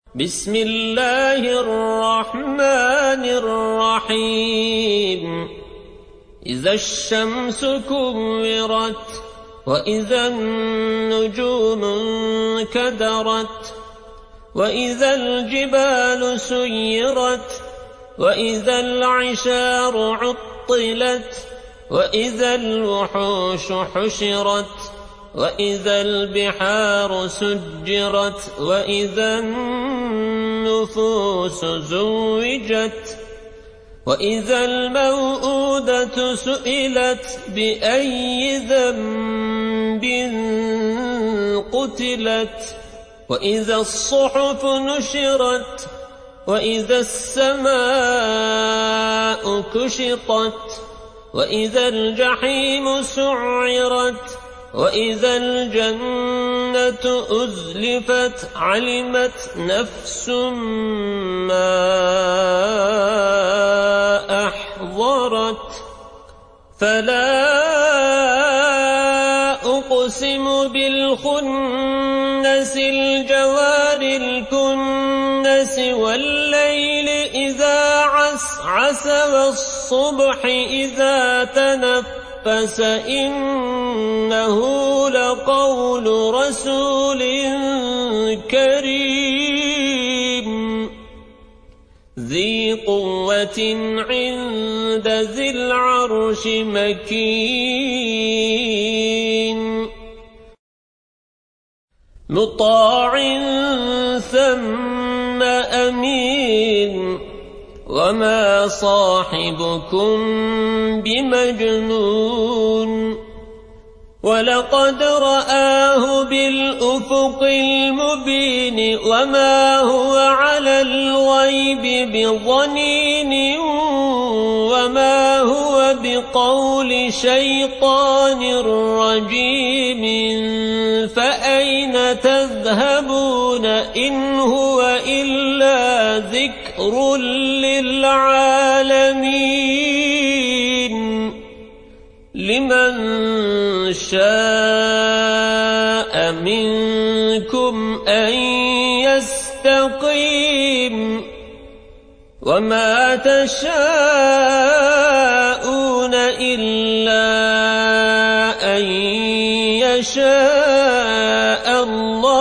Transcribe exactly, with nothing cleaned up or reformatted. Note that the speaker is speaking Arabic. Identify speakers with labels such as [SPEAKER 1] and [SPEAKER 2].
[SPEAKER 1] بسم الله الرحمن الرحيم إذا الشمس كورت وإذا النجوم انكدرت وإذا الجبال سيرت وإذا العشار عطلت وإذا الوحوش حشرت وإذا البحار سجرت وإذا النفوس زوجت وإذا الموءودة سئلت بأي ذنب قتلت وإذا الصحف نشرت وإذا السماء كشطت وإذا الجحيم سعرت وإذا الجنة أزلفت علمت نفس ما أحضرت فلا أقسم بالخنس الجوار الكنس والليل إذا عسعس والصبح إذا تنفس إنه لقول رسول كريم ذي قوة عند ذي العرش مكين مطاع ثم أمين وما صاحبكم بمجنون ولقد رآه بالأفق المبين وما هو على الغيب بضنين وما هو بقول شيطان رجيم فأين تذهبون إن هو إلا ذكر للعالمين لمن شاء منكم أن يستقيم وما تشاءون إلا أن يشاء الله